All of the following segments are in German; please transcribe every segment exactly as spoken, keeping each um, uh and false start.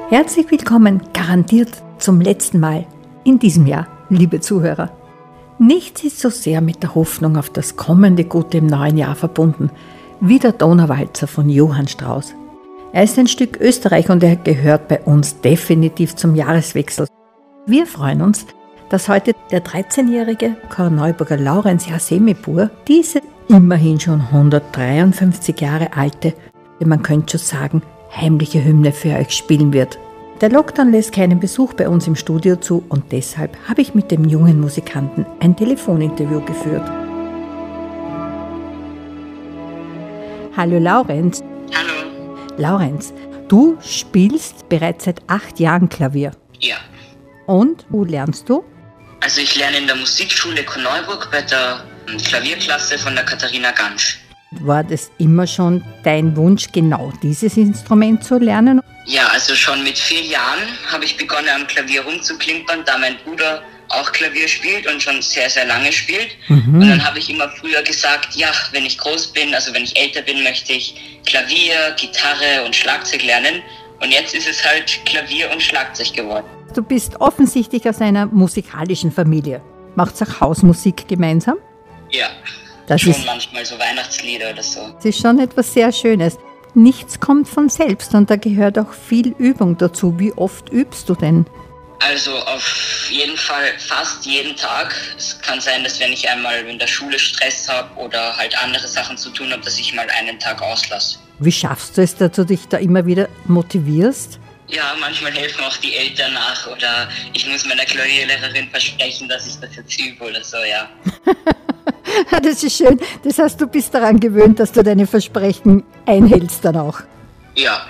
Herzlich willkommen, garantiert zum letzten Mal in diesem Jahr, liebe Zuhörer. Nichts ist so sehr mit der Hoffnung auf das kommende Gute im neuen Jahr verbunden, wie der Donauwalzer von Johann Strauss. Er ist ein Stück Österreich und er gehört bei uns definitiv zum Jahreswechsel. Wir freuen uns, dass heute der dreizehnjährige Korneuburger Laurenz Jasemipur diese immerhin schon hundertdreiundfünfzig Jahre alte, man könnte schon sagen, heimliche Hymne für euch spielen wird. Der Lockdown lässt keinen Besuch bei uns im Studio zu und deshalb habe ich mit dem jungen Musikanten ein Telefoninterview geführt. Hallo Laurenz. Hallo. Laurenz, du spielst bereits seit acht Jahren Klavier. Ja. Und wo lernst du? Also ich lerne in der Musikschule Korneuburg bei der Klavierklasse von der Katharina Gansch. War das immer schon dein Wunsch, genau dieses Instrument zu lernen? Ja, also schon mit vier Jahren habe ich begonnen, am Klavier rumzuklimpern, da mein Bruder auch Klavier spielt und schon sehr, sehr lange spielt. Mhm. Und dann habe ich immer früher gesagt, ja, wenn ich groß bin, also wenn ich älter bin, möchte ich Klavier, Gitarre und Schlagzeug lernen. Und jetzt ist es halt Klavier und Schlagzeug geworden. Du bist offensichtlich aus einer musikalischen Familie. Macht's auch Hausmusik gemeinsam? Ja, das schon ist, manchmal so Weihnachtslieder oder so. Das ist schon etwas sehr Schönes. Nichts kommt von selbst und da gehört auch viel Übung dazu. Wie oft übst du denn? Also auf jeden Fall fast jeden Tag. Es kann sein, dass wenn ich einmal in der Schule Stress habe oder halt andere Sachen zu tun habe, dass ich mal einen Tag auslasse. Wie schaffst du es, dass du dich da immer wieder motivierst? Ja, manchmal helfen auch die Eltern nach oder ich muss meiner Klavierlehrerin versprechen, dass ich das jetzt übe oder so, ja. Das ist schön. Das heißt, du bist daran gewöhnt, dass du deine Versprechen einhältst dann auch. Ja.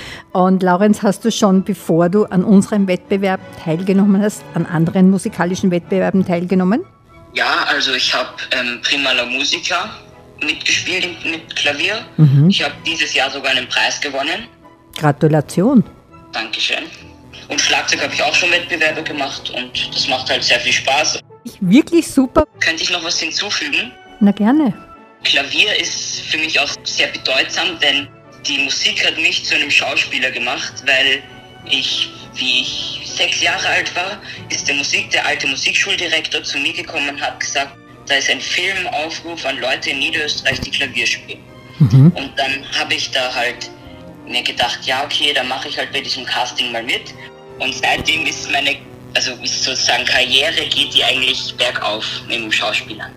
Und Laurenz, hast du schon, bevor du an unserem Wettbewerb teilgenommen hast, an anderen musikalischen Wettbewerben teilgenommen? Ja, also ich habe ähm, Prima la Musica mitgespielt mit Klavier. Mhm. Ich habe dieses Jahr sogar einen Preis gewonnen. Gratulation. Dankeschön. Und Schlagzeug habe ich auch schon Wettbewerbe gemacht und das macht halt sehr viel Spaß. Wirklich super. Könnte ich noch was hinzufügen? Na gerne. Klavier ist für mich auch sehr bedeutsam, denn die Musik hat mich zu einem Schauspieler gemacht, weil ich, wie ich sechs Jahre alt war, ist der Musik, der alte Musikschuldirektor zu mir gekommen und hat gesagt, da ist ein Filmaufruf an Leute in Niederösterreich, die Klavier spielen. Mhm. Und dann habe ich da halt mir gedacht, ja okay, dann mache ich halt bei diesem Casting mal mit. Und seitdem ist meine, also ist sozusagen Karriere, geht die eigentlich bergauf mit dem Schauspielern.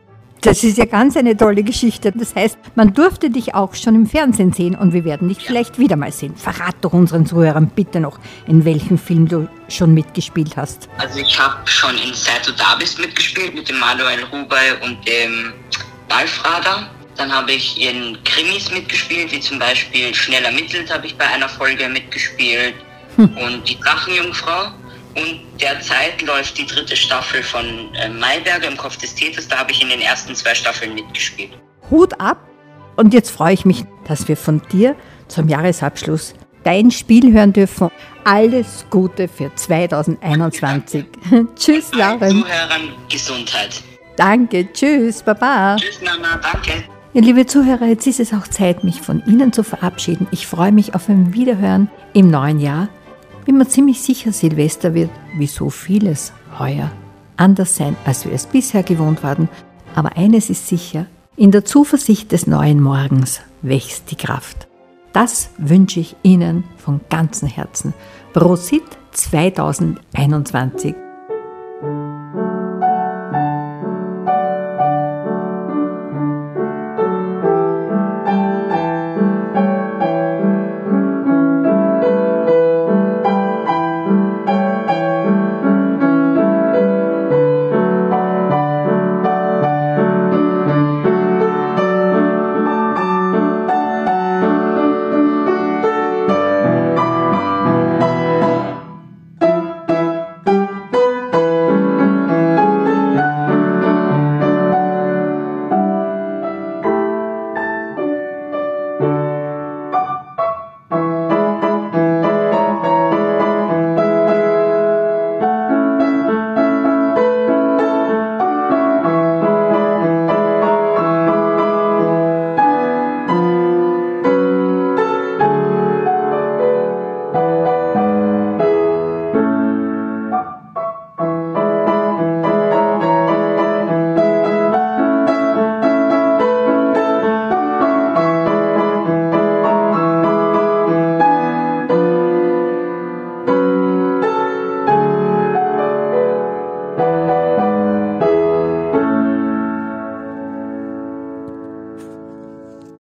Das ist ja ganz eine tolle Geschichte. Das heißt, man durfte dich auch schon im Fernsehen sehen und wir werden dich ja vielleicht wieder mal sehen. Verrat doch unseren Zuhörern bitte noch, in welchem Film du schon mitgespielt hast. Also ich habe schon in Seit du da bist mitgespielt mit dem Manuel Rubey und dem Balfrader. Dann habe ich in Krimis mitgespielt, wie zum Beispiel Schnell ermittelt habe ich bei einer Folge mitgespielt hm. und die Drachenjungfrau. Und derzeit läuft die dritte Staffel von äh, Mayberger im Kopf des Täters. Da habe ich in den ersten zwei Staffeln mitgespielt. Hut ab! Und jetzt freue ich mich, dass wir von dir zum Jahresabschluss dein Spiel hören dürfen. Alles Gute für zweitausendeinundzwanzig. Tschüss, Laurenz. Allen Zuhörern Gesundheit. Danke, tschüss, baba. Tschüss, Mama, danke. Ja, liebe Zuhörer, jetzt ist es auch Zeit, mich von Ihnen zu verabschieden. Ich freue mich auf ein Wiederhören im neuen Jahr. Bin mir ziemlich sicher, Silvester wird, wie so vieles heuer, anders sein, als wir es bisher gewohnt waren. Aber eines ist sicher, in der Zuversicht des neuen Morgens wächst die Kraft. Das wünsche ich Ihnen von ganzem Herzen. Prosit zweitausendeinundzwanzig.